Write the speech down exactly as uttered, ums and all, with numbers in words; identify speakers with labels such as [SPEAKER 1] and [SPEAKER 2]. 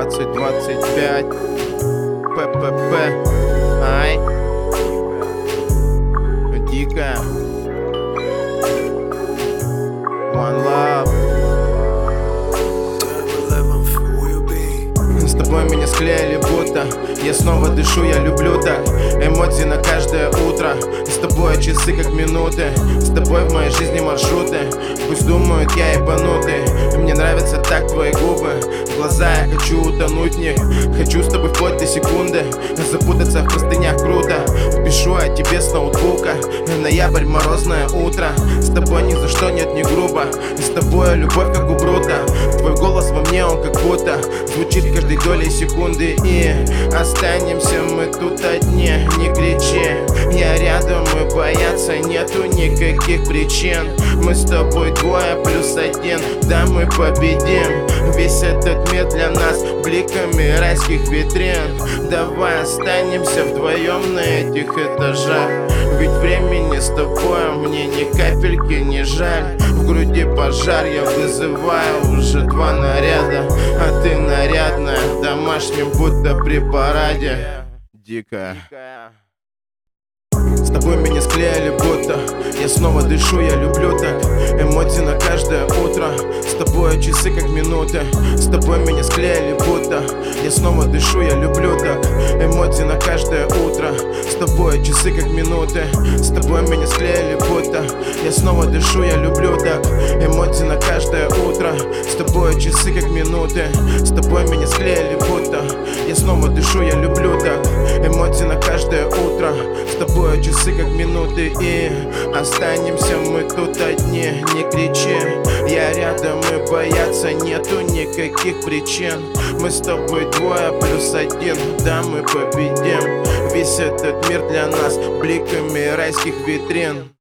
[SPEAKER 1] двадцать двадцать пять. ППП. Ай. Дико. One love. С тобой меня склеили будто. Я снова дышу, я люблю так. Эмоции на каждое утро. С тобой часы как минуты. С тобой в моей жизни маршруты. Пусть думают, я ебанутый. Мне нравятся так твои губы. Глаза, я хочу утонуть в них. Хочу с тобой вплоть до секунды. Запутаться в простынях круто. Пишу о тебе с ноутбука. Ноябрь, морозное утро. С тобой ни за что нет, не грубо. С тобой любовь как у Брута. Твой голос во мне, он как будто звучит каждой долей секунды. И останемся мы тут одни. Не кричи, я рядом, и бояться нету никаких причин. Мы с тобой двое плюс один. Да, мы победим. Весь этот мир для нас бликами райских витрин. Давай останемся вдвоем на этих этажах. Ведь времени с тобой мне ни капельки не жаль. В груди пожар, я вызываю уже два наряда. А ты нарядная, в домашнем будто при параде. Дико. С тобой меня склеили будто. Я снова дышу, я люблю так. Эмоции на каждое утро. С тобой часы как минуты. С тобой меня склеили будто. Я снова дышу, я люблю так. Эмоции на каждое утро. С тобой часы как минуты. С тобой меня склеили будто. Я снова дышу, я люблю так. Эмоции на каждое утро. С тобой часы как минуты. С тобой меня склеили будто. Я снова дышу, я люблю так. Эмоции на каждое утро. С тобой часы как минуты. И останемся мы тут одни. Не кричи, я рядом, и бояться нету никаких причин. Мы с тобой двое плюс один. Да, мы победим. Весь этот мир для нас бликами райских витрин.